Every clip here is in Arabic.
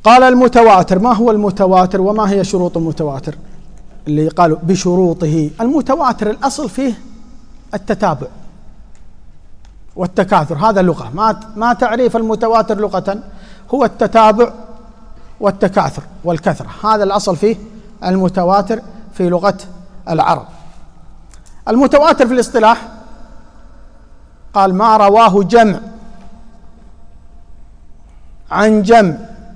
قال المتواتر. ما هو المتواتر وما هي شروط المتواتر اللي قالوا بشروطه؟ المتواتر الأصل فيه التتابع والتكاثر، هذا لغة. ما تعريف المتواتر لغة؟ هو التتابع والتكاثر والكثرة، هذا الأصل فيه المتواتر في لغة العرب. المتواتر في الاصطلاح قال ما رواه جمع عن جمع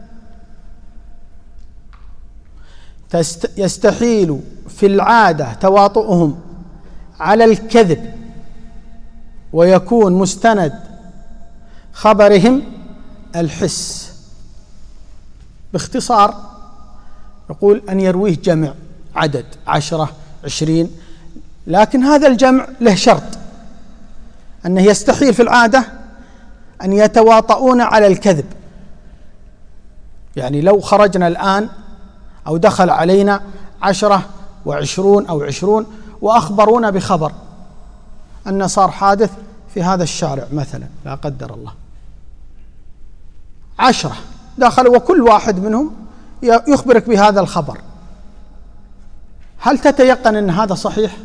يستحيل في العادة تواطؤهم على الكذب ويكون مستند خبرهم الحس. باختصار يقول أن يرويه جمع عدد 10 20، لكن هذا الجمع له شرط، أنه يستحيل في العادة أن يتواطؤون على الكذب. يعني لو خرجنا الآن أو دخل علينا 10 و20 أو 20 وأخبرونا بخبر أن صار حادث في هذا الشارع مثلا، لا قدر الله، 10 دخلوا وكل واحد منهم يخبرك بهذا الخبر، هل تتيقن أن هذا صحيح؟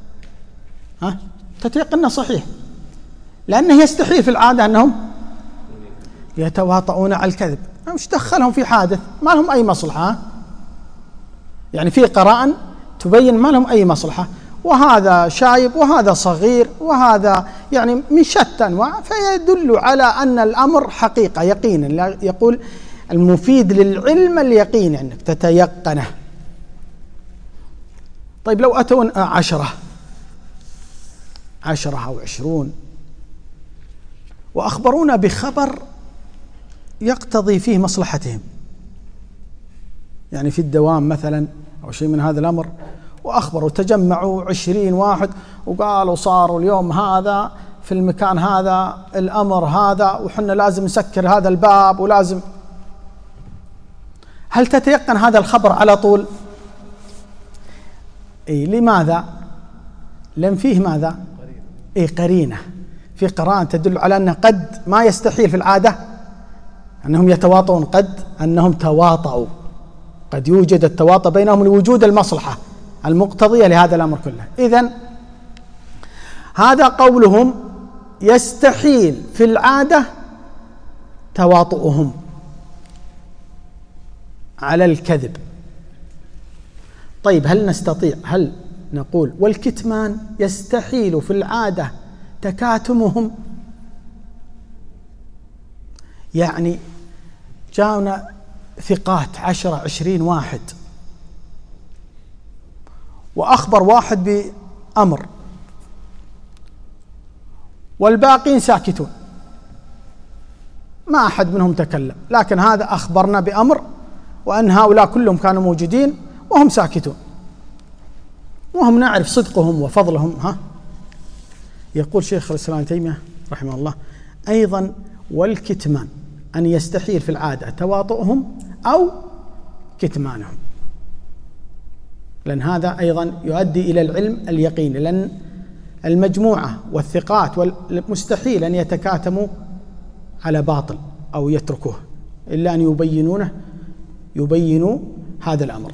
تتيقن أنه صحيح، لأنه يستحيل في العادة أنهم يتواطؤون على الكذب. مش دخلهم في حادث ما لهم أي مصلحة، يعني في قرائن تبين ما لهم أي مصلحة، وهذا شايب وهذا صغير وهذا يعني من شتى أنواع، فيدل على أن الأمر حقيقة يقينا. يقول المفيد للعلم اليقين، أنك تتيقنه. طيب لو أتون 10 أو 20 وأخبرونا بخبر يقتضي فيه مصلحتهم، يعني في الدوام مثلا أو شيء من هذا الأمر، وأخبروا تجمعوا 20 واحد وقالوا صاروا اليوم هذا في المكان هذا الأمر هذا وحنا لازم نسكر هذا الباب ولازم، هل تتيقن هذا الخبر على طول؟ لماذا؟ لم فيه ماذا؟ قرينة، في قرائن تدل على أنه قد ما يستحيل في العادة أنهم يتواطؤون، قد أنهم تواطؤوا، قد يوجد التواطؤ بينهم لوجود المصلحة المقتضية لهذا الأمر كله. إذن هذا قولهم يستحيل في العادة تواطؤهم على الكذب. طيب هل نقول والكتمان يستحيل في العادة تكاتمهم؟ يعني جاءنا ثقات 10 20 واحد وأخبر واحد بأمر والباقين ساكتون، ما أحد منهم تكلم، لكن هذا أخبرنا بأمر وأن هؤلاء كلهم كانوا موجودين وهم ساكتون وهم نعرف صدقهم وفضلهم. يقول شيخ الإسلام ابن تيمية رحمه الله أيضا والكتمان أن يستحيل في العادة تواطؤهم أو كتمانهم، لأن هذا أيضا يؤدي إلى العلم اليقين، لأن المجموعة والثقات مستحيل أن يتكاتموا على باطل أو يتركوه إلا أن يبينوا هذا الأمر.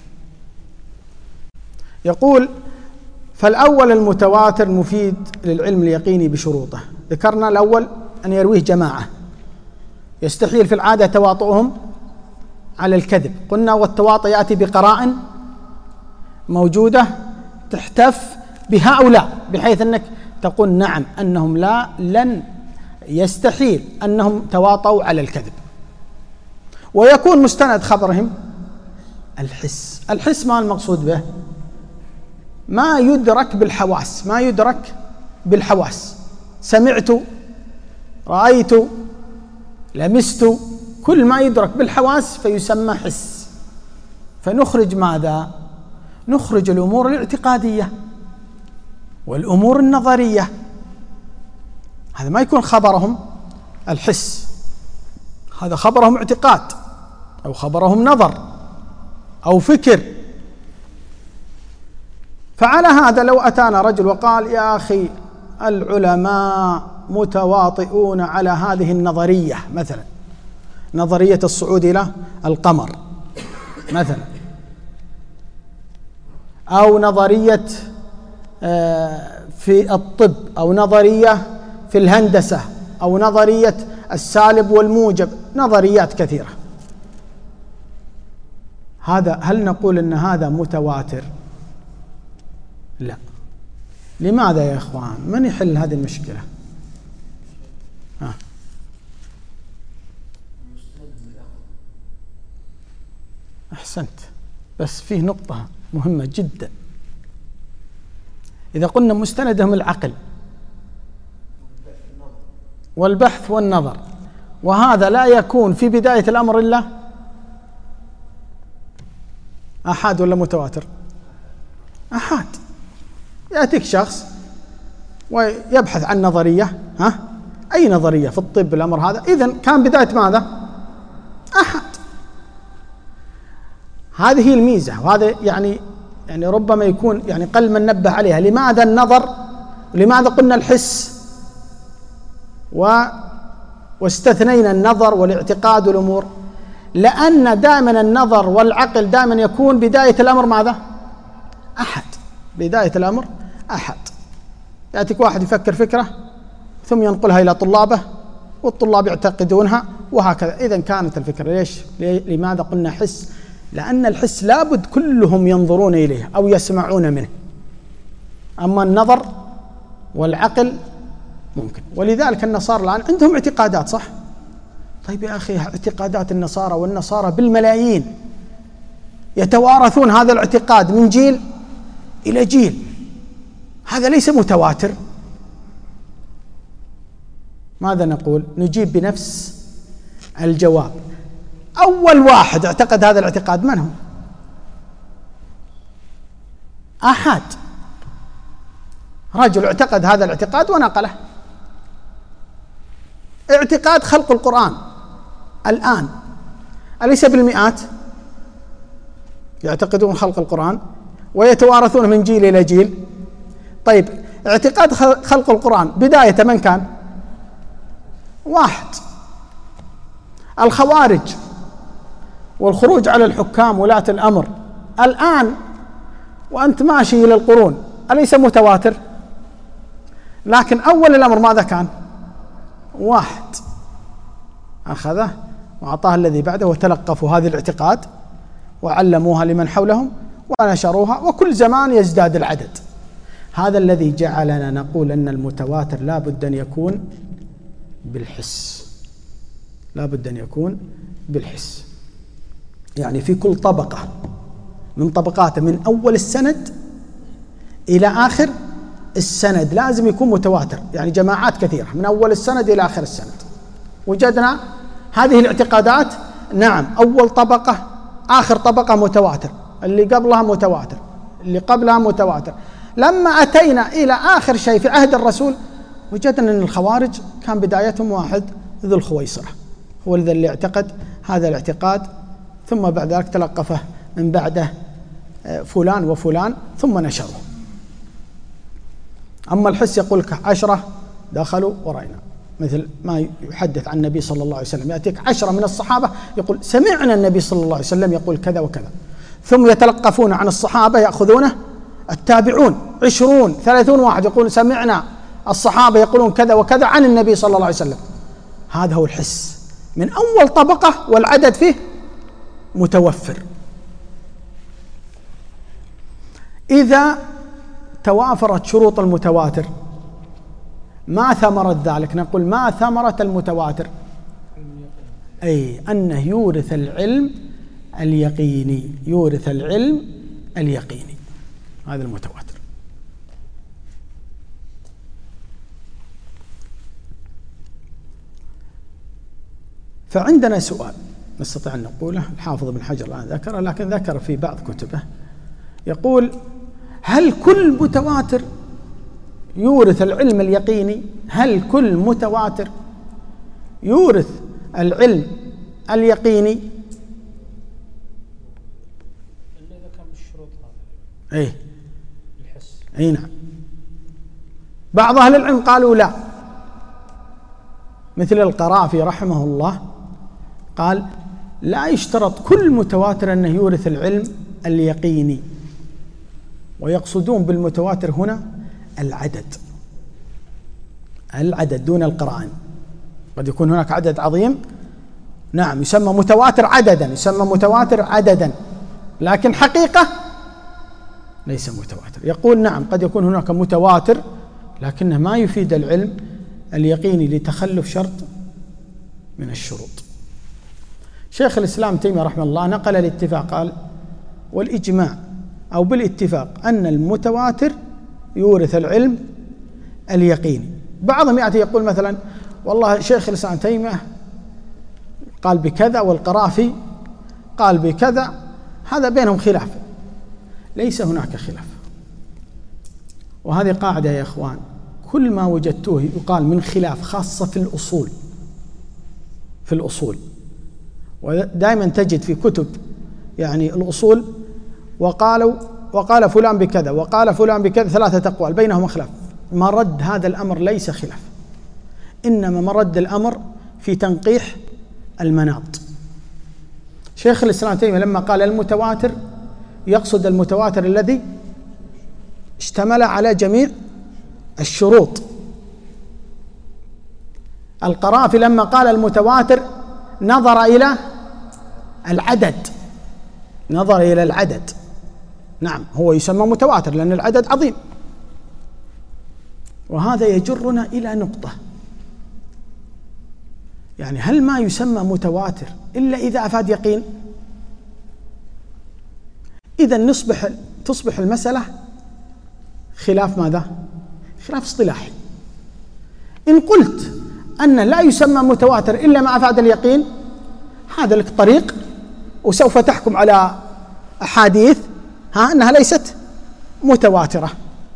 يقول فالأول المتواتر مفيد للعلم اليقيني بشروطه. ذكرنا الأول أن يرويه جماعة يستحيل في العادة تواطؤهم على الكذب، قلنا والتواطؤ يأتي بقرائن موجودة تحتف بهؤلاء، بحيث أنك تقول نعم أنهم لن يستحيل أنهم تواطؤوا على الكذب. ويكون مستند خبرهم الحس ما المقصود به؟ ما يدرك بالحواس، ما يدرك بالحواس، سمعت، رأيت، لمست، كل ما يدرك بالحواس فيسمى حس. فنخرج ماذا؟ نخرج الأمور الاعتقادية والأمور النظرية، هذا ما يكون خبرهم الحس، هذا خبرهم اعتقاد أو خبرهم نظر أو فكر. فعلى هذا لو أتانا رجل وقال يا أخي العلماء متواطئون على هذه النظرية مثلا، نظرية الصعود إلى القمر مثلا، أو نظرية في الطب، أو نظرية في الهندسة، أو نظرية السالب والموجب، نظريات كثيرة. هل نقول أن هذا متواتر؟ لا. لماذا يا إخوان؟ من يحل هذه المشكلة؟ أحسنت، بس فيه نقطة مهمة جدا. إذا قلنا مستندهم العقل والبحث والنظر، وهذا لا يكون في بداية الأمر إلا أحاد ولا متواتر؟ أحاد. يأتيك شخص ويبحث عن نظرية، أي نظرية في الطب الأمر هذا، إذن كان بداية ماذا؟ أحد. هذه هي الميزة، وهذا يعني ربما يكون قل من نبه عليها. لماذا النظر؟ ولماذا قلنا الحس واستثنينا النظر والاعتقاد والأمور؟ لأن دائما النظر والعقل دائما يكون بداية الأمر ماذا؟ أحد. بداية الأمر أحد. يأتيك واحد يفكر فكرة ثم ينقلها إلى طلابه والطلاب يعتقدونها، وهكذا. إذن كانت الفكرة لماذا قلنا حس؟ لأن الحس لابد كلهم ينظرون إليه أو يسمعون منه، أما النظر والعقل ممكن. ولذلك النصارى الآن عندهم اعتقادات، صح؟ طيب يا أخي، اعتقادات النصارى، والنصارى بالملايين يتوارثون هذا الاعتقاد من جيل إلى جيل، هذا ليس متواتر. ماذا نقول؟ نجيب بنفس الجواب. أول واحد اعتقد هذا الاعتقاد من هو؟ أحد. رجل اعتقد هذا الاعتقاد ونقله. اعتقاد خلق القرآن الآن أليس بالمئات يعتقدون خلق القرآن ويتوارثون من جيل إلى جيل؟ طيب، اعتقاد خلق القرآن بداية من كان؟ واحد. الخوارج والخروج على الحكام ولاة الأمر الآن وأنت ماشي إلى القرون أليس متواتر؟ لكن أول الأمر ماذا كان؟ واحد أخذه وأعطاه الذي بعده، وتلقفوا هذه الاعتقاد وعلموها لمن حولهم ونشروها، وكل زمان يزداد العدد. هذا الذي جعلنا نقول أن المتواتر لا بد أن يكون بالحس، لا بد أن يكون بالحس. يعني في كل طبقة من طبقاته من أول السند إلى آخر السند لازم يكون متواتر. يعني جماعات كثيرة من أول السند إلى آخر السند وجدنا هذه الاعتقادات. نعم، أول طبقة آخر طبقة متواتر، اللي قبلها متواتر، اللي قبلها متواتر. لما أتينا إلى آخر شيء في عهد الرسول وجدنا أن الخوارج كان بدايتهم واحد، ذو الخويصرة، هو اللي اعتقد هذا الاعتقاد، ثم بعد ذلك تلقفه من بعده فلان وفلان ثم نشره. أما الحس يقول لك 10 دخلوا ورأينا، مثل ما يحدث عن النبي صلى الله عليه وسلم، يأتيك 10 من الصحابة يقول سمعنا النبي صلى الله عليه وسلم يقول كذا وكذا، ثم يتلقفون عن الصحابة يأخذونه التابعون 20 30 واحد يقول سمعنا الصحابة يقولون كذا وكذا عن النبي صلى الله عليه وسلم. هذا هو الحس من أول طبقة، والعدد فيه متوفر. إذا توافرت شروط المتواتر ما ثمرة ذلك؟ نقول ما ثمرة المتواتر؟ أي أنه يورث العلم اليقيني، يورث العلم اليقيني، هذا المتواتر. فعندنا سؤال نستطيع أن نقوله، الحافظ ابن حجر الآن ذكره، لكن ذكر في بعض كتبه، يقول هل كل متواتر يورث العلم اليقيني؟ هل كل متواتر يورث العلم اليقيني؟ إذا كان بالشروط هذه أي الحس. أي نعم. بعض أهل العلم قالوا لا، مثل القرافي رحمه الله قال لا يشترط كل متواتر أنه يورث العلم اليقيني، ويقصدون بالمتواتر هنا العدد دون القرائن. قد يكون هناك عدد عظيم، نعم، يسمى متواتر عددا، لكن حقيقة ليس متواتر. يقول نعم قد يكون هناك متواتر لكنه ما يفيد العلم اليقيني لتخلف شرط من الشروط. شيخ الإسلام تيمية رحمه الله نقل الاتفاق، قال والإجماع أو بالاتفاق أن المتواتر يورث العلم اليقيني. بعضهم يأتي يقول مثلا والله شيخ الإسلام تيمية قال بكذا والقرافي قال بكذا، هذا بينهم خلاف. ليس هناك خلاف، وهذه قاعدة يا إخوان، كل ما وجدتوه يقال من خلاف خاصة في الأصول، ودائما تجد في كتب يعني الأصول وقال فلان بكذا وقال فلان بكذا 3 أقوال بينهم خلاف. مرد هذا الأمر ليس خلاف، إنما مرد الأمر في تنقيح المناط. شيخ الإسلام تيمية لما قال المتواتر يقصد المتواتر الذي اشتمل على جميع الشروط. القرافي لما قال المتواتر نظر إلى العدد، نعم هو يسمى متواتر لأن العدد عظيم. وهذا يجرنا إلى نقطة، يعني هل ما يسمى متواتر إلا إذا أفاد يقين؟ إذن تصبح المسألة خلاف ماذا؟ خلاف اصطلاحي. إن قلت أن لا يسمى متواتر إلا ما أفاد اليقين، هذا لك طريق، وسوف تحكم على أحاديث أنها ليست متواترة.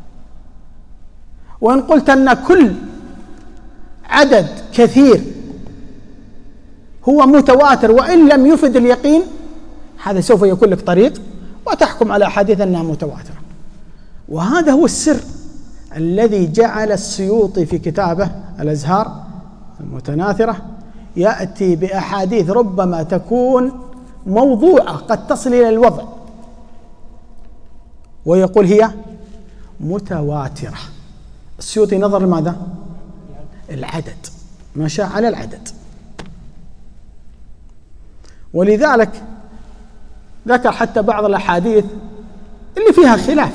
وإن قلت أن كل عدد كثير هو متواتر وإن لم يفد اليقين، هذا سوف يكون لك طريق وتحكم على أحاديث أنها متواترة. وهذا هو السر الذي جعل السيوطي في كتابه الأزهار المتناثرة يأتي بأحاديث ربما تكون موضوعة قد تصل إلى الوضع، ويقول هي متواترة. السيوطي نظر لماذا؟ العدد، مشى على العدد. ولذلك ذكر حتى بعض الأحاديث اللي فيها خلاف،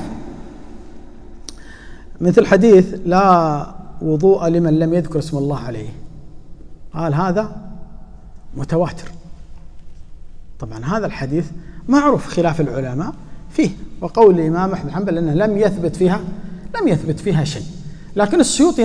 مثل حديث لا وضوء لمن لم يذكر اسم الله عليه، قال هذا متواتر. طبعا هذا الحديث معروف خلاف العلماء فيه، وقول الإمام أحمد بن حنبل أنه لم يثبت فيها شيء. لكن السيوطي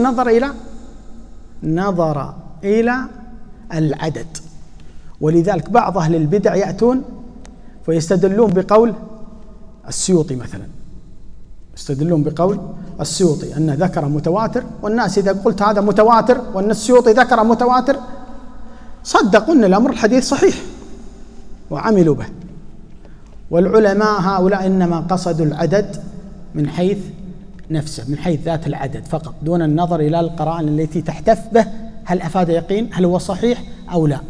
نظر إلى العدد. ولذلك بعض أهل البدع يأتون فيستدلون بقول السيوطي مثلا، يستدلون بقول السيوطي أنه ذكر متواتر، والناس إذا قلت هذا متواتر وأن السيوطي ذكر متواتر صدقوا أن الأمر الحديث صحيح وعملوا به. والعلماء هؤلاء إنما قصدوا العدد من حيث نفسه، من حيث ذات العدد فقط، دون النظر إلى القرائن التي تحتف به، هل أفاد يقين، هل هو صحيح أو لا.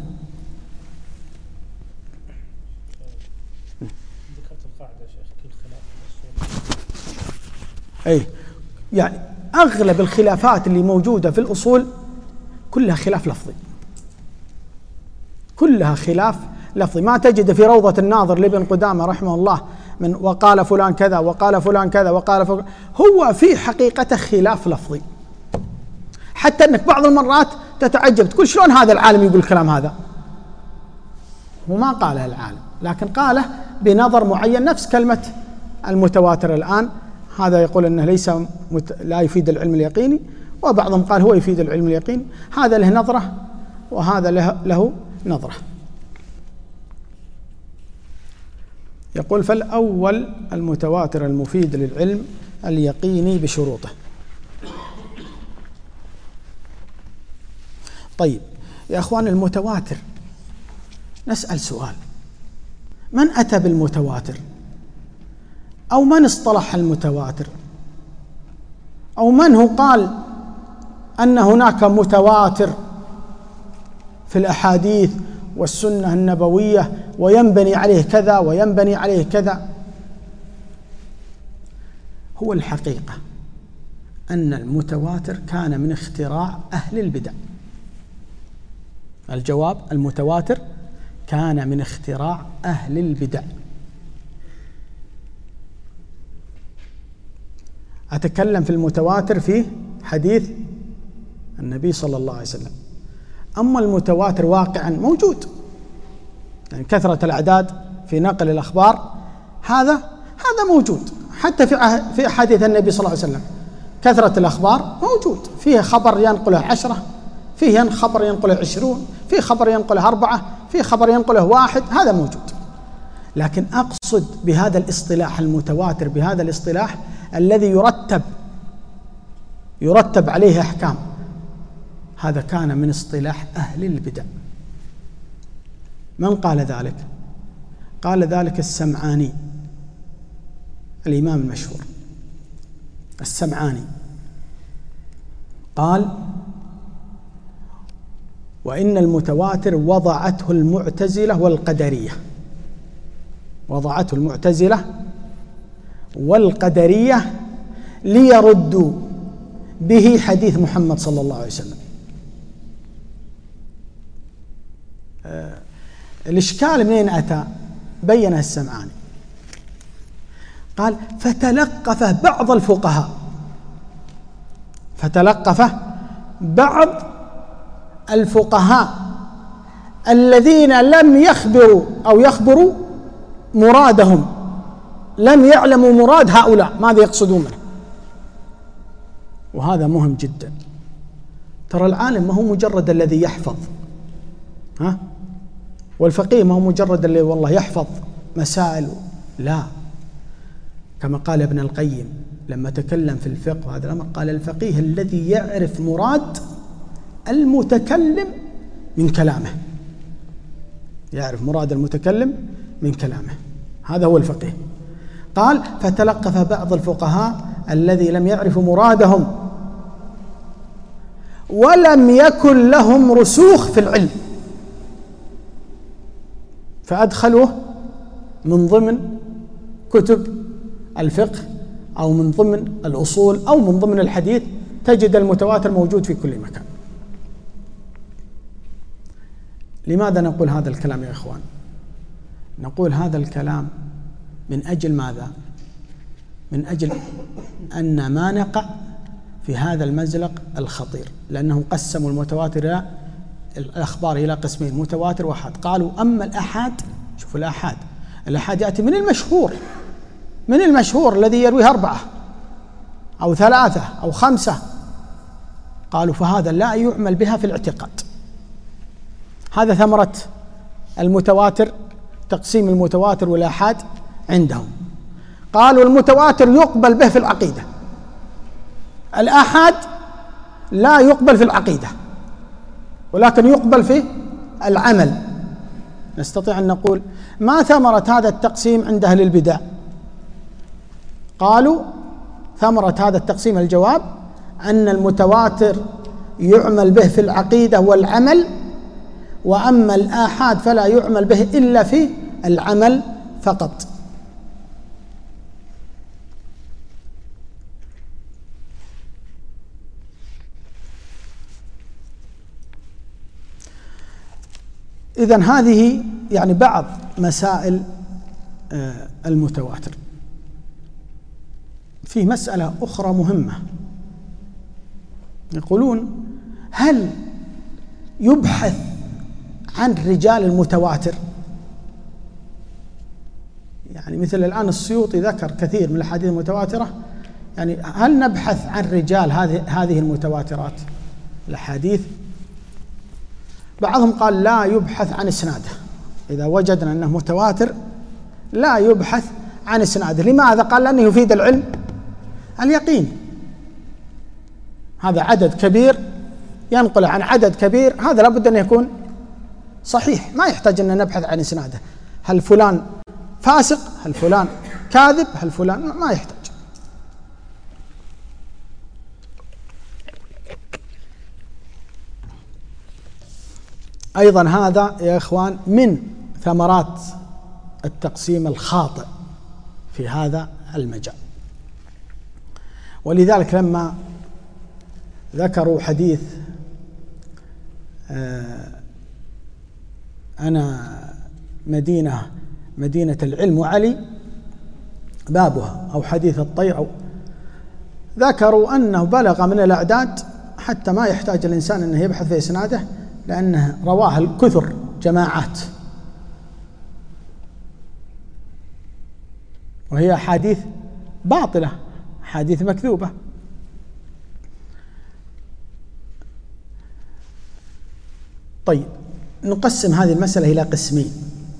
ذكرت القاعدة يا شيخ كل خلاف أي يعني أغلب الخلافات اللي موجودة في الأصول كلها خلاف لفظي، كلها خلاف لفظي. ما تجد في روضة الناظر لابن قدامة رحمه الله من وقال فلان كذا وقال فلان كذا وقال فلان، هو في حقيقته خلاف لفظي. حتى أنك بعض المرات تتعجب تقول شلون هذا العالم يقول الكلام هذا؟ هو ما قاله العالم، لكن قاله بنظر معين، نفس كلمة المتواتر الآن، هذا يقول أنه لا يفيد العلم اليقيني، وبعضهم قال هو يفيد العلم اليقيني. هذا له نظرة وهذا له نظرة. يقول فالأول المتواتر المفيد للعلم اليقيني بشروطه. طيب يا أخوان، المتواتر نسأل سؤال: من أتى بالمتواتر؟ أو من اصطلح المتواتر؟ أو من هو قال أن هناك متواتر في الأحاديث والسنة النبوية وينبني عليه كذا وينبني عليه كذا. هو الحقيقة أن المتواتر كان من اختراع أهل البدع. الجواب: المتواتر كان من اختراع أهل البدع. أتكلم في المتواتر في حديث النبي صلى الله عليه وسلم. أما المتواتر واقعا موجود، يعني كثرة الأعداد في نقل الأخبار هذا موجود، حتى في أحاديث النبي صلى الله عليه وسلم كثرة الأخبار موجود، فيه خبر ينقله 10، فيه خبر ينقله 20، فيه خبر ينقله 4، فيه خبر ينقله 1، هذا موجود. لكن أقصد بهذا الاصطلاح المتواتر، بهذا الاصطلاح الذي يرتب عليه أحكام، هذا كان من اصطلاح أهل البدع. من قال ذلك؟ قال ذلك السمعاني، الإمام المشهور السمعاني، قال: وإن المتواتر وضعته المعتزلة والقدرية، وضعته المعتزلة والقدرية ليردوا به حديث محمد صلى الله عليه وسلم. الإشكال منين أتى؟ بين السمعاني، قال: فتلقف بعض الفقهاء الذين لم يخبروا مرادهم، لم يعلموا مراد هؤلاء ماذا يقصدون منه. وهذا مهم جدا. ترى العالم ما هو مجرد الذي يحفظ، والفقيه ما هو مجرد اللي والله يحفظ مسائل، لا. كما قال ابن القيم لما تكلم في الفقه وهذا الأمر، قال: الفقيه الذي يعرف مراد المتكلم من كلامه، يعرف مراد المتكلم من كلامه، هذا هو الفقيه. قال: فتلقف بعض الفقهاء الذي لم يعرفوا مرادهم ولم يكن لهم رسوخ في العلم، فأدخلوه من ضمن كتب الفقه أو من ضمن الأصول أو من ضمن الحديث. تجد المتواتر موجود في كل مكان. لماذا نقول هذا الكلام يا إخوان؟ نقول هذا الكلام من أجل ماذا؟ من أجل أن ما نقع في هذا المزلق الخطير، لأنهم قسموا المتواتر الأخبار إلى قسمين: متواتر وأحاد. قالوا: أما الأحاد، شوفوا الأحاد يأتي من المشهور الذي يرويه 4 أو 3 أو 5، قالوا فهذا لا يعمل بها في الاعتقاد. هذا ثمرة المتواتر، تقسيم المتواتر والآحاد عندهم. قالوا المتواتر يقبل به في العقيدة، الآحاد لا يقبل في العقيدة ولكن يقبل في العمل. نستطيع أن نقول ما ثمرة هذا التقسيم عند أهل البدع؟ قالوا ثمرة هذا التقسيم، الجواب أن المتواتر يعمل به في العقيدة والعمل، وأما الآحاد فلا يعمل به إلا في العمل فقط. إذن هذه يعني بعض مسائل المتواتر. في مسألة أخرى مهمة، يقولون: هل يبحث عن رجال المتواتر؟ يعني مثل الآن السيوطي ذكر كثير من الأحاديث المتواترة، يعني هل نبحث عن رجال هذه المتواترات الأحاديث؟ بعضهم قال لا يبحث عن إسناده، إذا وجدنا أنه متواتر لا يبحث عن إسناده. لماذا؟ قال لأنه يفيد العلم اليقين. هذا عدد كبير ينقل عن عدد كبير، هذا لابد أن يكون صحيح، ما يحتاج أن نبحث عن إسناده. هل فلان فاسق؟ هل فلان كاذب؟ هل فلان؟ ما يحتاج. أيضا هذا يا إخوان من ثمرات التقسيم الخاطئ في هذا المجال. ولذلك لما ذكروا حديث أنا مدينة العلم وعلي بابها، أو حديث الطير، أو ذكروا أنه بلغ من الأعداد حتى ما يحتاج الإنسان أنه يبحث في إسناده، لأنه رواه الكثر جماعات، وهي أحاديث باطلة، أحاديث مكذوبة. طيب، نقسم هذه المسألة إلى قسمين.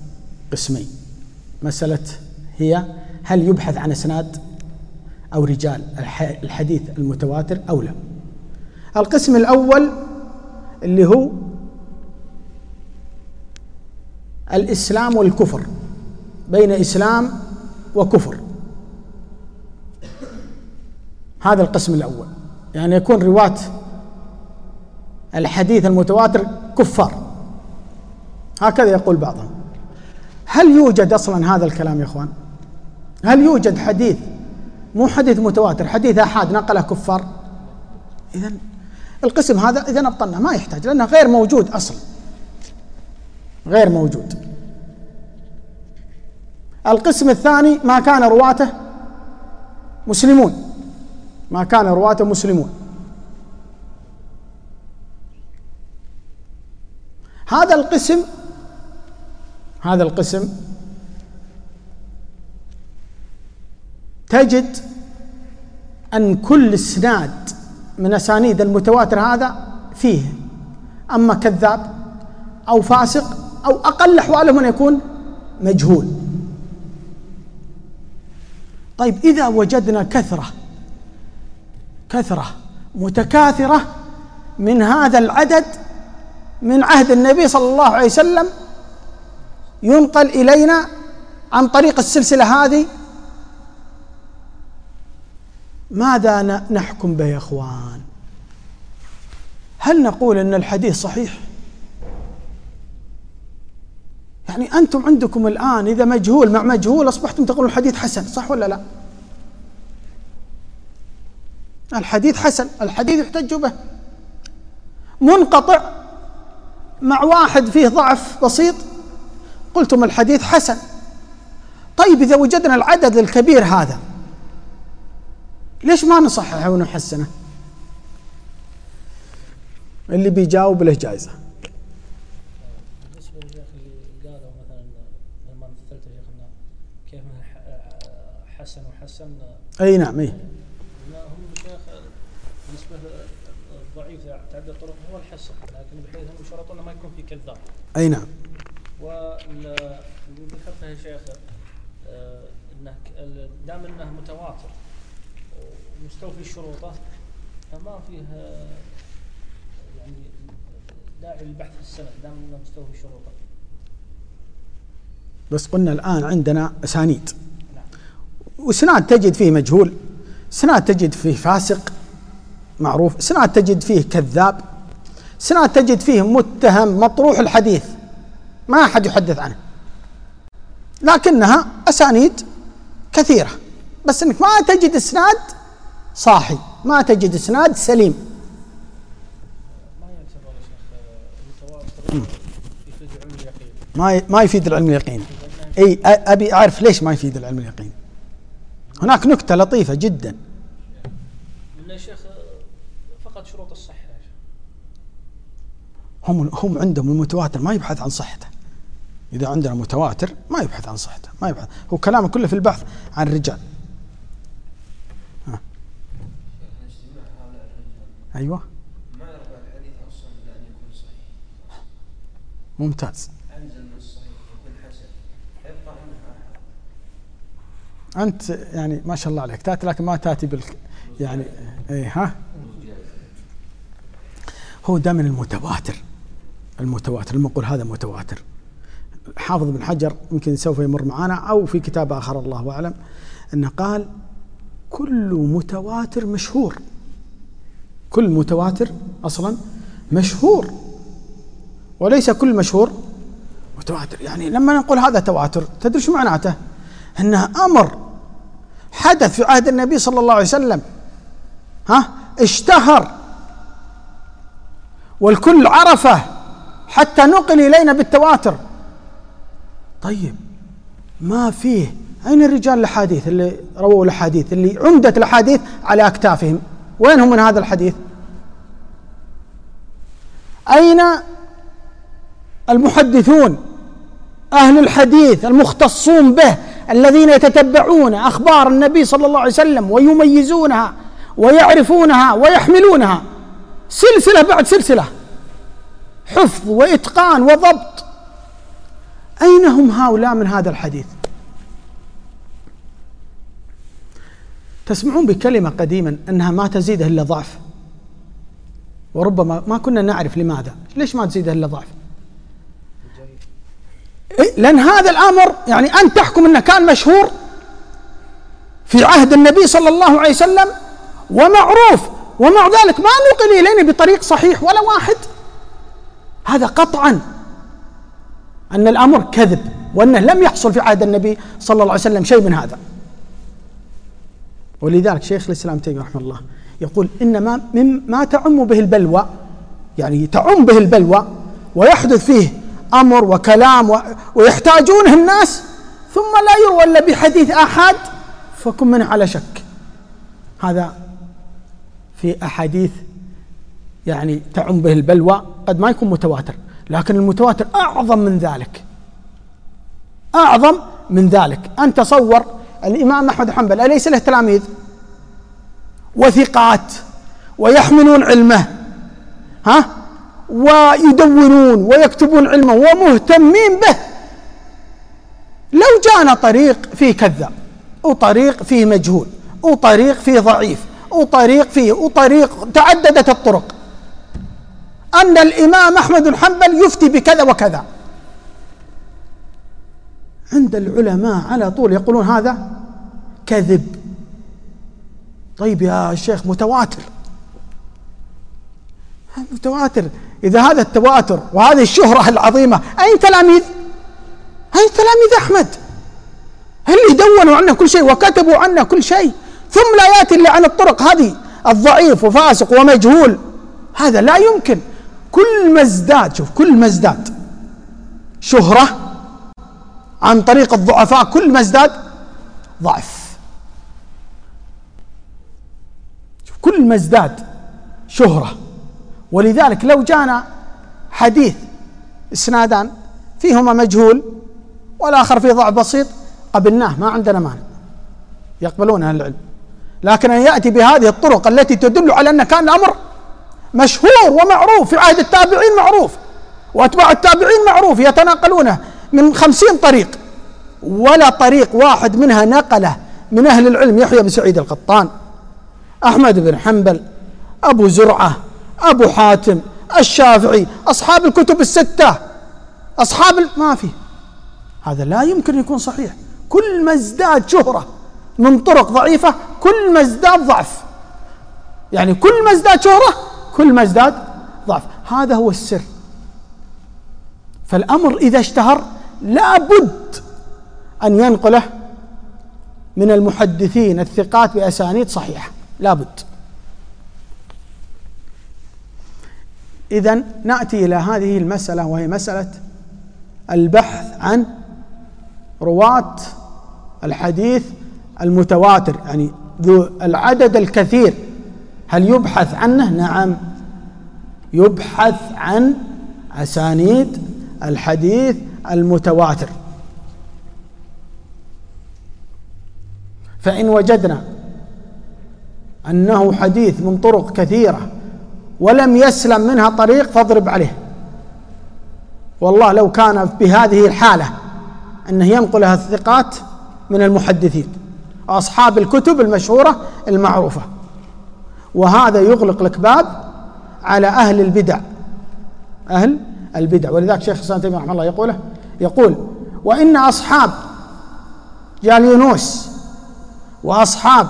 مسألة هي هل يبحث عن إسناد أو رجال الحديث المتواتر أو لا. القسم الأول اللي هو الإسلام والكفر، بين إسلام وكفر، هذا القسم الأول، يعني يكون رواة الحديث المتواتر كفار، هكذا يقول بعضهم. هل يوجد أصلا هذا الكلام يا إخوان؟ هل يوجد حديث مو حديث متواتر، حديث آحاد نقله كفار؟ إذن القسم هذا إذن أبطلنا، ما يحتاج، لأنه غير موجود أصلا، غير موجود. القسم الثاني ما كان رواته مسلمون، ما كان رواته مسلمون. هذا القسم تجد أن كل إسناد من أسانيد المتواتر هذا فيه أما كذاب أو فاسق أو أقل أحواله من يكون مجهول. طيب، إذا وجدنا كثرة متكاثرة من هذا العدد من عهد النبي صلى الله عليه وسلم ينقل إلينا عن طريق السلسلة هذه، ماذا نحكم به يا إخوان؟ هل نقول أن الحديث صحيح؟ يعني أنتم عندكم الآن إذا مجهول مع مجهول أصبحتم تقولون الحديث حسن، صح ولا لا؟ الحديث حسن، الحديث يحتج به. منقطع مع واحد فيه ضعف بسيط قلتم الحديث حسن. طيب، إذا وجدنا العدد الكبير هذا ليش ما نصححه ونحسنه؟ اللي بيجاوب له جائزة. بالنسبة للشيخ اللي قالوا مثلا لما مثلت يا شيخنا كيف حسن وحسن، أي نعم، أي هم شيخ بالنسبة للضعيف تعدد طرق هو الحسن، لكن بحيث هم يشرطون ما يكون في كذاب. أي نعم. واللي ذكرته يا شيخ انه دام انه متواتر ومستوفي شروطه فما فيه يعني داعي للبحث في السند دام انه مستوفي شروطه. بس قلنا الآن عندنا أسانيد، وسناد تجد فيه مجهول، سناد تجد فيه فاسق معروف، سناد تجد فيه كذاب، سناد تجد فيه متهم مطروح الحديث ما أحد يحدث عنه، لكنها أسانيد كثيرة، بس إنك ما تجد إسناد صاحي، ما تجد إسناد سليم. ما يعتبر شيخ المتواتر يفيد العلم اليقين، ما يفيد العلم اليقين. أي أبي أعرف ليش ما يفيد العلم اليقين. هناك نكتة لطيفة جدا، إن يا شيخ فقط شروط الصحة. هم عندهم المتواتر ما يبحث عن صحته. إذا عندنا متواتر ما يبحث عن صحته، ما يبحث، هو كلامه كله في البحث عن الرجال. أيوة، ما يرفع الحديث أصلا إلا أن يكون صحيح. ممتاز. أنزل من الصحيح يكون حسن يبقى عنه أحد. أنت يعني ما شاء الله عليك تأتي، لكن ما تأتي يعني إيه ها. هو ده من المتواتر لما نقول هذا متواتر. حافظ بن حجر يمكن سوف يمر معنا أو في كتاب آخر الله أعلم، أنه قال كل متواتر مشهور، كل متواتر أصلا مشهور، وليس كل مشهور متواتر. يعني لما نقول هذا تواتر تدري شو معناته؟ انه امر حدث في عهد النبي صلى الله عليه وسلم، اشتهر والكل عرفه حتى نقل الينا بالتواتر. طيب ما فيه، اين الرجال الاحاديث اللي رووا الاحاديث، اللي عمدة الاحاديث على اكتافهم؟ وين هم من هذا الحديث؟ اين المحدثون اهل الحديث المختصون به الذين يتتبعون اخبار النبي صلى الله عليه وسلم ويميزونها ويعرفونها ويحملونها سلسلة بعد سلسلة، حفظ واتقان وضبط؟ اين هم هؤلاء من هذا الحديث؟ تسمعون بكلمة قديما انها ما تزيد الا ضعف، وربما ما كنا نعرف لماذا، ليش ما تزيد الا ضعف؟ لأن هذا الأمر يعني أن تحكم أنه كان مشهور في عهد النبي صلى الله عليه وسلم ومعروف، ومع ذلك ما نقل إلينا بطريق صحيح ولا واحد، هذا قطعا أن الأمر كذب، وأنه لم يحصل في عهد النبي صلى الله عليه وسلم شيء من هذا. ولذلك شيخ الإسلام تيمية رحمه الله يقول إنما مما تعم به البلوى، يعني تعم به البلوى ويحدث فيه أمر وكلام ويحتاجونه الناس، ثم لا يروى إلا بحديث آحاد فكن منه على شك. هذا في أحاديث يعني تعم به البلوى قد ما يكون متواتر، لكن المتواتر أعظم من ذلك، أعظم من ذلك. أن تصور الإمام أحمد بن حنبل أليس له تلاميذ وثقات ويحملون علمه، ويدونون ويكتبون علمه ومهتمين به؟ لو جانا طريق فيه كذاب، وطريق فيه مجهول، وطريق فيه ضعيف، وطريق تعددت الطرق، أن الإمام أحمد بن حنبل يفتي بكذا وكذا، عند العلماء على طول يقولون هذا كذب. طيب يا شيخ متواتر، متواتر، إذا هذا التواتر وهذه الشهرة العظيمة أين تلاميذ أحمد اللي دونوا عنه كل شيء وكتبوا عنه كل شيء، ثم لا يأتي إلا عن الطرق هذه الضعيف وفاسق ومجهول؟ هذا لا يمكن. كل ما ازداد شهرة عن طريق الضعفاء كل ما ازداد ضعف. كل ما ازداد شهرة. ولذلك لو جانا حديث اسنادان فيهما مجهول والآخر فيه ضعف بسيط قبلناه، ما عندنا مانع، يقبلون أهل العلم. لكن أن يأتي بهذه الطرق التي تدل على أن كان الأمر مشهور ومعروف في عهد التابعين، معروف، وأتباع التابعين معروف، يتناقلونه من 50 طريق، ولا طريق واحد منها نقله من أهل العلم: يحيى بن سعيد القطان، أحمد بن حنبل، أبو زرعة، أبو حاتم، الشافعي، أصحاب الكتب الستة، ما في. هذا لا يمكن يكون صحيح. كل ما ازداد شهرة من طرق ضعيفة كل ما ازداد ضعف، يعني كل ما ازداد شهرة كل ما ازداد ضعف. هذا هو السر. فالأمر إذا اشتهر لا بد أن ينقله من المحدثين الثقات بأسانيد صحيحة، لا بد. إذن نأتي إلى هذه المسألة، وهي مسألة البحث عن رواة الحديث المتواتر، يعني ذو العدد الكثير. هل يبحث عنه؟ نعم، يبحث عن أسانيد الحديث المتواتر. فإن وجدنا أنه حديث من طرق كثيرة ولم يسلم منها طريق فاضرب عليه. والله لو كان بهذه الحالة أنه ينقلها الثقات من المحدثين أصحاب الكتب المشهورة المعروفة، وهذا يغلق لك باب على أهل البدع، أهل البدع. ولذلك شيخ الإسلام تيمية رحمه الله يقول: وإن أصحاب جالينوس وأصحاب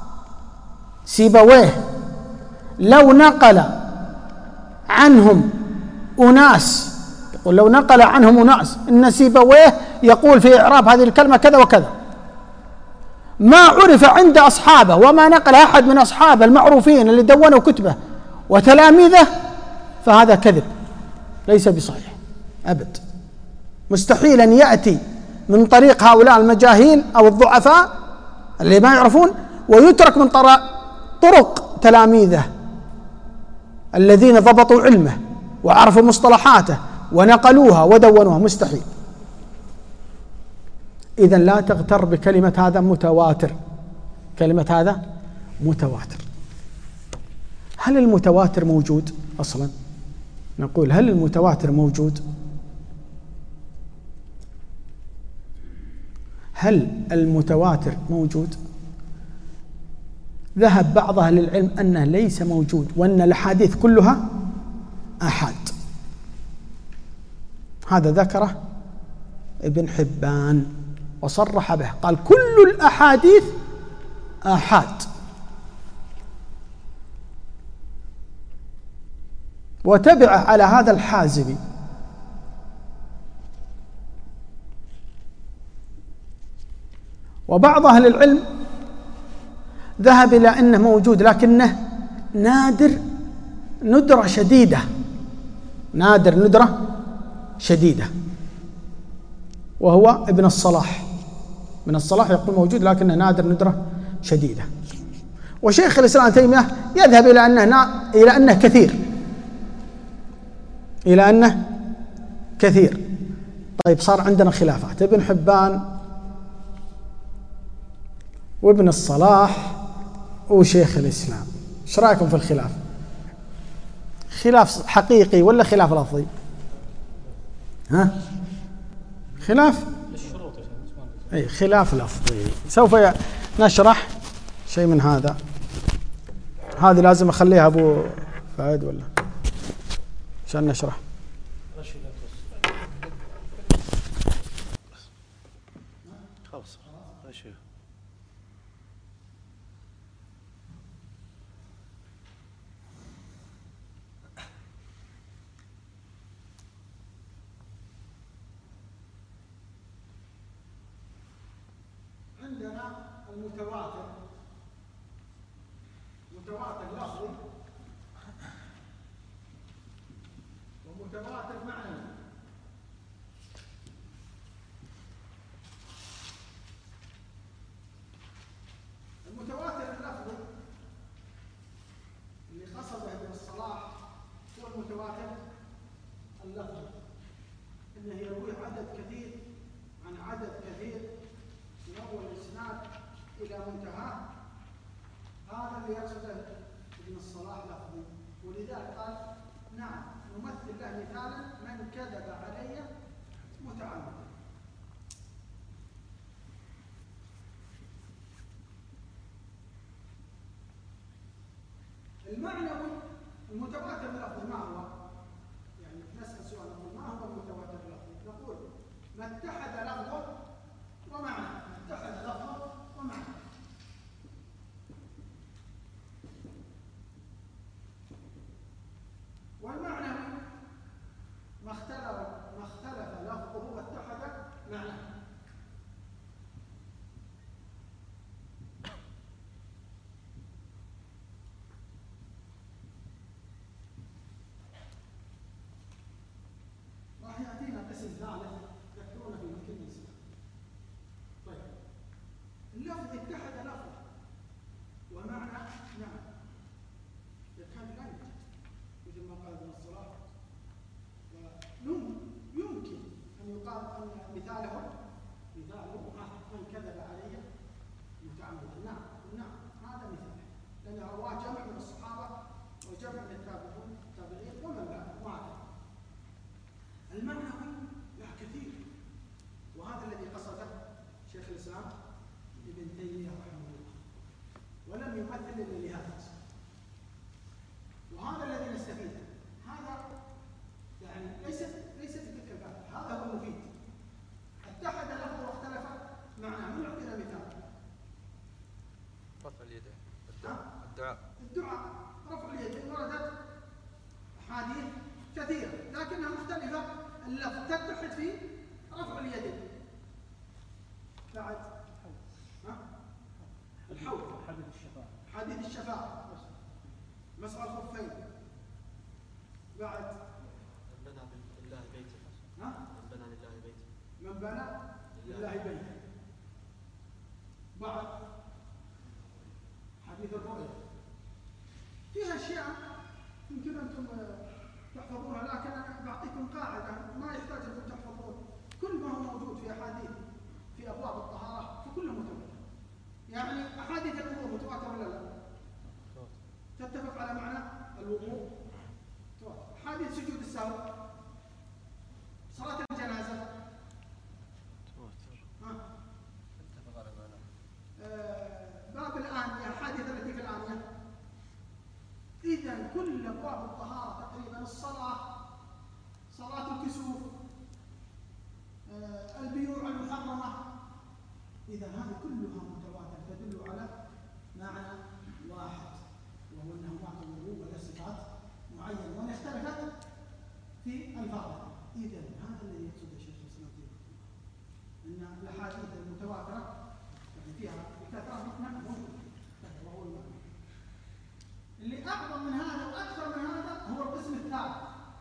سيبويه لو نقل عنهم أناس يقول لو نقل عنهم ناس إن سيبويه يقول في إعراب هذه الكلمة كذا وكذا، ما عرف عند أصحابه وما نقل أحد من أصحابه المعروفين اللي دونوا كتبه وتلاميذه، فهذا كذب ليس بصحيح أبد. مستحيل أن يأتي من طريق هؤلاء المجاهيل أو الضعفاء اللي ما يعرفون ويترك من طرق تلاميذه الذين ضبطوا علمه وعرفوا مصطلحاته ونقلوها ودونوها، مستحيل. إذن لا تغتر بكلمة هذا متواتر، كلمة هذا متواتر. هل المتواتر موجود أصلا؟ نقول هل المتواتر موجود؟ هل المتواتر موجود؟ ذهب بعض أهل العلم أنه ليس موجود، وأن الأحاديث كلها آحاد. هذا ذكره ابن حبان وصرح به، قال كل الأحاديث آحاد. وتبع على هذا الحازمي. وبعض أهل العلم ذهب إلى أنه موجود لكنه نادر ندرة شديدة، نادر ندرة شديدة، وهو ابن الصلاح. ابن الصلاح يقول موجود لكنه نادر ندرة شديدة. وشيخ الإسلام ابن تيمية يذهب إلى أنه كثير، إلى أنه كثير. طيب صار عندنا خلافات، ابن حبان وابن الصلاح وشيخ الإسلام، ايش رأيكم في الخلاف؟ خلاف حقيقي ولا خلاف لفظي؟ ها؟ خلاف؟ أي خلاف لفظي. سوف نشرح شيء من هذا. هذه لازم أخليها أبو فهد ولا عشان نشرح. عندنا المتواتر، متواتر لفظي ومتواتر معنوي. المتواتر اللفظي اللي قصده ابن الصلاح هو المتواتر اللفظي، انه يروي عدد كثير عن عدد كثير من أول الإسناد إلى منتهى. هذا اللي يقصده ابن الصلاح لفظي. ولذلك قال نعم نمثل له مثالا من كذب علي متعمدا. المعنوي المتواتر اللفظي ما هو؟ يعني نسأل سؤال نقول ما هو المتواتر اللفظي؟ نقول ما اتحد لفظه ومعنى، اتحد لفظه ومعنى. والمعنى ما اختلف لفظه واتحد معناه. راح يأتينا قسم ثالث تذكرونه في ممكن نسمع. طيب اللفظ اتحد لفظ ومعنى نعم، يكاد لا يوجد مثل ما قال ابن الصلاح. يمكن أن يقال أن مثاله من كذب علي متعمدا. نعم هذا مثال، لأن رواه جمع من الصحابة وجمع من التابعين ومن بعد. المعنوي لا كثير، وهذا الذي قصده شيخ الإسلام ابن تيمية رحمه الله، ولم يمثل إلا لهذا. وهذا الذي نستفيده. هذا يعني ليست تلك الباب، هذا هو المفيد. اتحد لفظه واختلف معناه. من يعطينا مثال؟ رفع اليدين، الدعاء رفع اليدين وردت أحاديث كثيرة لكنها مختلفة اللفظ تتحد في رفع اليدين. بعد الحوض، حديث الشفاعة، مسح الخفين. بعد من بنى لله بيتا. من بنى لله بيتا. من بنى لله بيتا. بعد حديث الرؤيا. فيها أشياء يمكن أنتم تحفظونها، لكن أنا بعطيكم قاعدة ما يحتاج أنكم تحفظون. كل ما هو موجود في أحاديث في أبواب الطهارة فكله متواتر. يعني أحاديث الوضوء متواتر ولا لا؟ تتفق على معنى الوضوء؟ أحاديث سجود السهو، صلاة الجنازة اتفق على معنى. باب الآنية، الأحاديث التي في الآنية. إذا كل أبواب الطهارة تقريبا، الصلاة، صلاة الكسوف، البيوع المحرمة، إذا هذه كلها متواترة تدل على معنى واحد، وهو أنه هناك وضوء ولا صفات معينة، وأن اختلفت في الفاظها. إذا هذا الذي يقصده شيخ الإسلام أن الأحاديث المتواترة فيها بكثرة وهو المعنى. اللي أعظم من هذا وأكثر من هذا هو القسم الثالث.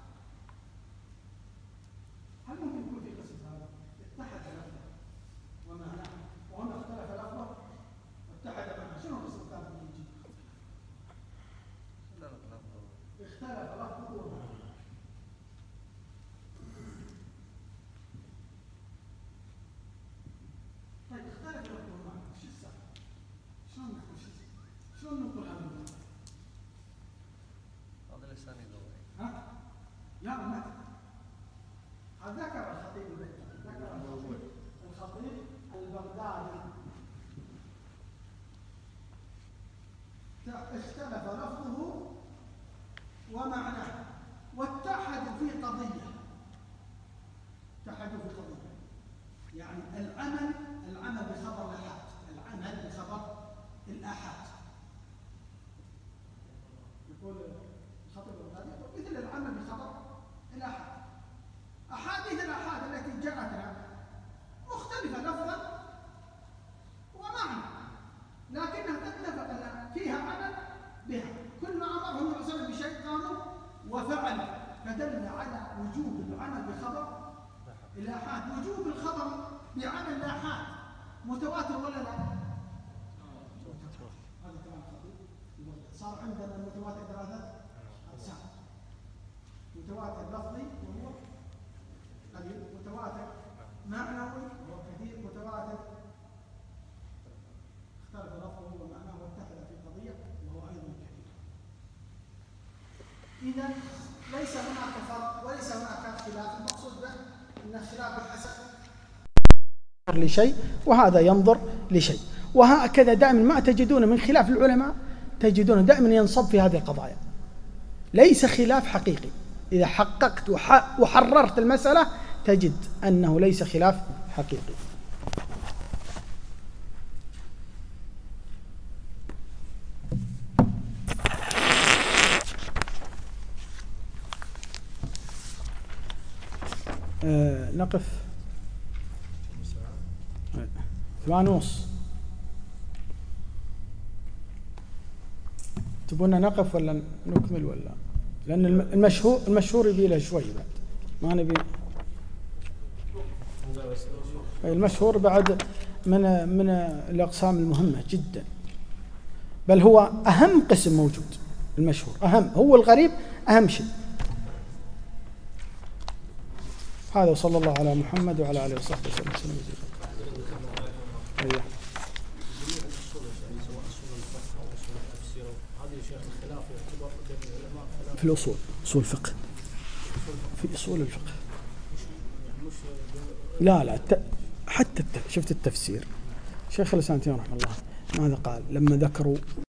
هل ممكن يكون في قسم هذا اتحد لفظه ومعناه، وهنا اختلف لفظه واتحد معناه؟ شنو القسم الثالث اللي يجي؟ اختلف لفظه ومعناه. طيب اختلف لفظه ومعناه، شو السبب؟ شلون نقول هذا المعنى؟ هذا لسان يدوري. لا ما ذكر الخطيب البغدادي، اختلف لفظه ومعناه واتحدوا في قضية. اتحدوا في قضية يعني العمل بخبر الآحاد، العمل بخبر الآحاد. يقول الخطيب البغدادي مثل العمل بخبر الآحاد. أحاديث الآحاد التي جاءتنا مختلفة لفظا ومعنى، لكنها تتفق أن فيها عمل بها. كل ما أمرهم النبي صلى الله عليه وسلم بشيء قاموا وفعلوا، فدل على وجوب العمل بخبر الآحاد. وجوب الخبر بعمل الآحاد متواتر ولا لا؟ هذا كلام خطير. صار عندنا المتواتر ثلاثة أقسام: متواتر لفظي وهو قليل، متواتر معنوي وهو كثير، متواتر اختلف لفظه ومعناه واتحد في قضية وهو أيضا كثير. إذا ليس هناك فرق وليس هناك خلاف. المقصود به أن الخلاف الحسن لشيء وهذا ينظر لشيء، وهكذا دائما ما تجدون من خلاف العلماء، تجدون دائما ينصب في هذه القضايا. ليس خلاف حقيقي. إذا حققت وحررت المسألة تجد أنه ليس خلاف حقيقي. نقف 8:30. تبون نقف ولا نكمل ولا؟ لأن المشهور يبي له شوي بعد، ما نبي. المشهور بعد من الأقسام المهمة جدا، بل هو أهم قسم موجود. المشهور أهم، هو الغريب أهم شيء. هذا وصلى الله على محمد وعلى آله وصحبه وسلم. في الأصول، أصول الفقه، في أصول الفقه. لا حتى شفت التفسير شيخ الإسلام رحمه الله ماذا قال لما ذكروا